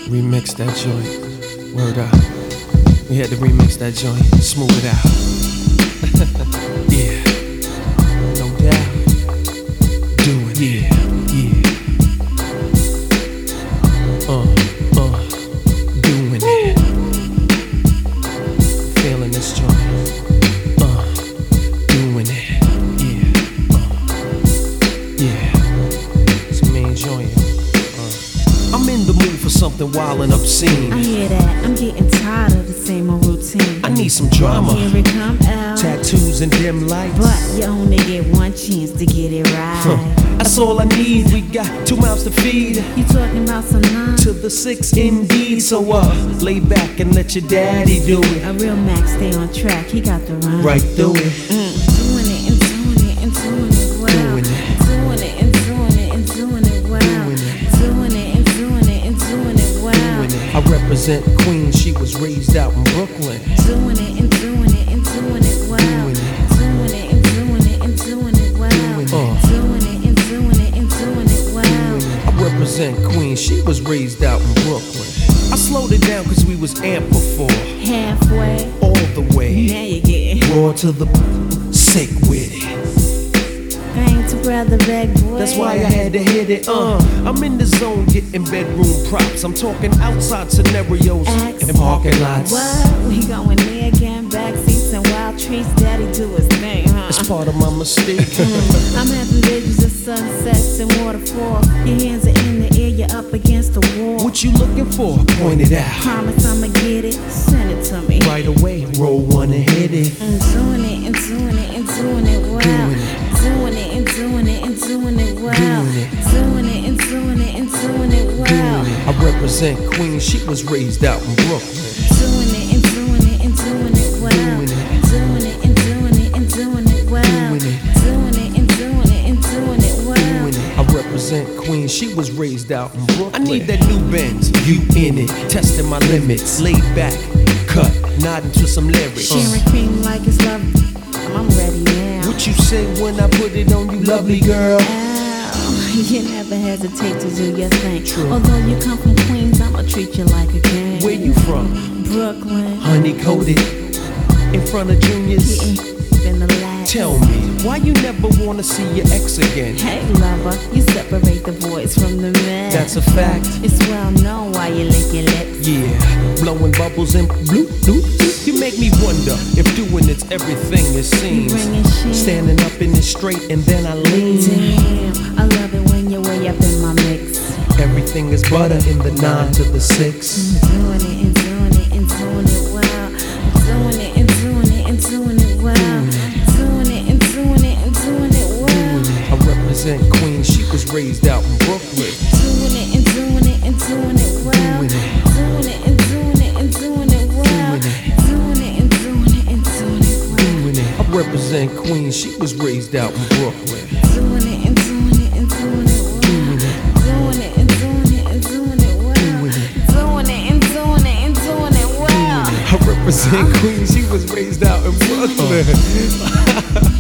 Remix that joint. Word up. We had to remix that joint. Smooth it out. Yeah. No doubt. Do it. Yeah. Doing it. Feeling this joint. Doing it. Yeah. It's me enjoying it. I'm in the mood for something wild and obscene. I hear that. I'm getting tired of the same old routine. I need some drama. Here it come out. Tattoos and dim lights. But you only get one chance to get it right. That's all I need. We got 2 mouths to feed. You talking about some nine? To the 6 indeed. So lay back and let your daddy do it. A real Mac stay on track. He got the rhyme. Right through it. Doing it and doing it and doing it well. Doing it. Doing it and doing it and doing it well. Doing it. Doing it and doing it and doing it well. Doing it. I represent Queens. She was raised out in Brooklyn. Doing it and doing it and doing it well. Doing it. Doing it and doing it and doing it well. Doing it. Doing it and doing it and doing it well. I represent Queens. She was raised out in Brooklyn. I slowed it down cause we was amped before. Halfway. All the way. Now you getting Raw to the sick with it. bang to brother back boy. That's why I had to hit it. I'm in the zone getting bedroom props. I'm talking outside scenarios and parking lots. What? We going there again, backseats and wild treats. Daddy do his thing, huh? It's part of my mistake. I'm having visions of sunsets and waterfalls. Your hands are in the air, you're up against the wall. What you looking for? Point it out. Promise I'ma get it, send it to me. Right away, roll one and hit it. I'm doing it and doing it and doing it well. Doing it. Doing it and doing it and doing it well. Doing it. Doing it and doing it and doing it well. Doing it. I represent Queens. She was raised out in Brooklyn. Doing it and doing it and doing it well. Doing it. Doing it and doing it and doing it well. Doing it. Doing it and doing it and doing it well. Doing it. I represent Queens. She was raised out in Brooklyn. I need that new Benz. You in it. Testing my limits. Laid back. Cut. Nodding to some lyrics. Sharing cream like it's love. I'm ready now. What you say when I put it on you, lovely girl? Ow, you never hesitate to do your thing. True. Although you come from Queens, I'ma treat you like a king. Where you from? Brooklyn. Honey coated. In front of juniors. Been the last. Tell me, why you never wanna see your ex again? Hey lover, you separate the boys from the men. That's a fact. It's well known why you lick your lips. Yeah, blowing bubbles and bloop bloop. You make me wonder if doing it's everything it seems. bringing shit. Standing up in it straight and then I lean. Damn, I love it when you're way up in my mix. Everything is butter in the 9 to the 6. Doing it and doing it and doing it well. Doing it and doing it and doing it well. Doing it and doing it and doing it well. I represent Queens. She was raised out in Brooklyn. Doing it and doing it and doing it well. Doing it. Doing it and doing it and doing it well. Doing it. Doing it and doing it and doing it well. Doing it. I represent Queens. She was raised out in Brooklyn. Doing it and doing it and doing it well. Doing it. Doing it and doing it and doing it well. Doing it. Doing it and doing it and doing it well. I represent Queens. She was raised out in Brooklyn.